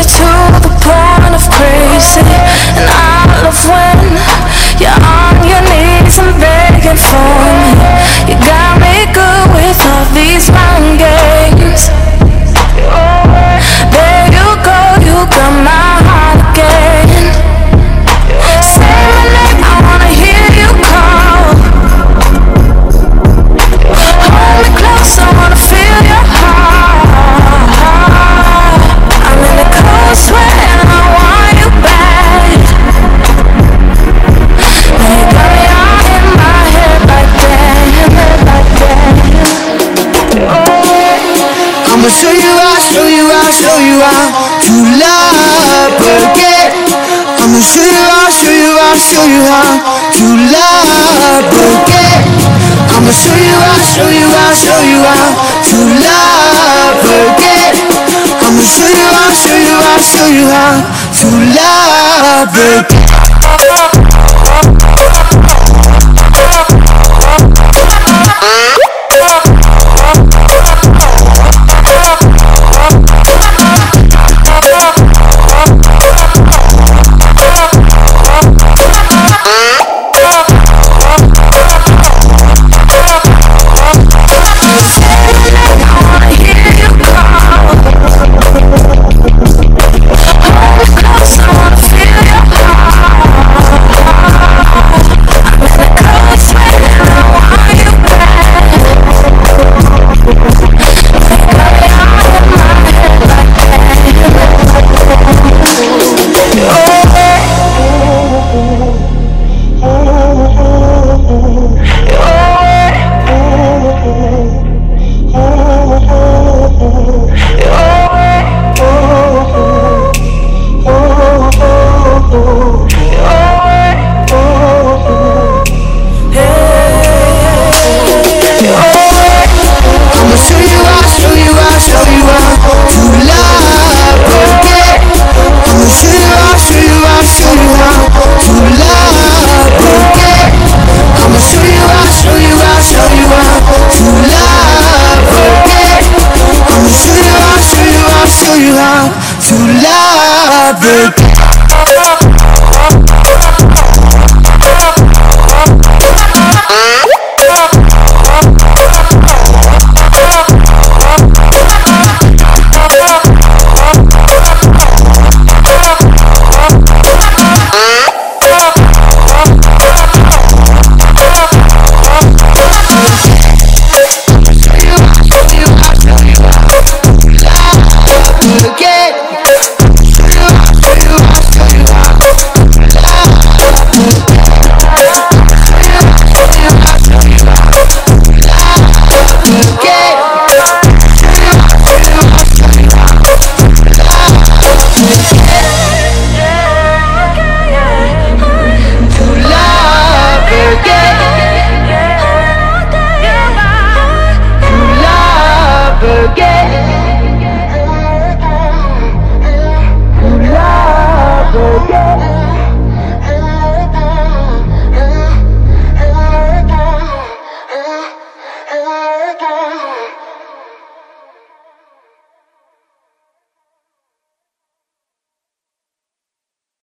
me to the point of crazy. And I love when you're on your knees and begging for me. You got me good with all these mind games. There you go, you got my heart again. Say my name, I wanna hear you call. Hold me close, I wanna feel your heart. I'm in the cold sweat and I want you back. Now you got me all in my head like that, I'ma show you how, show you how, show you how to love again. I'ma show you how, show you how, show you how to love again. I'ma show you how, show you how, show you how to love again. I'ma show you how, show you how, show you how to love again. To love again.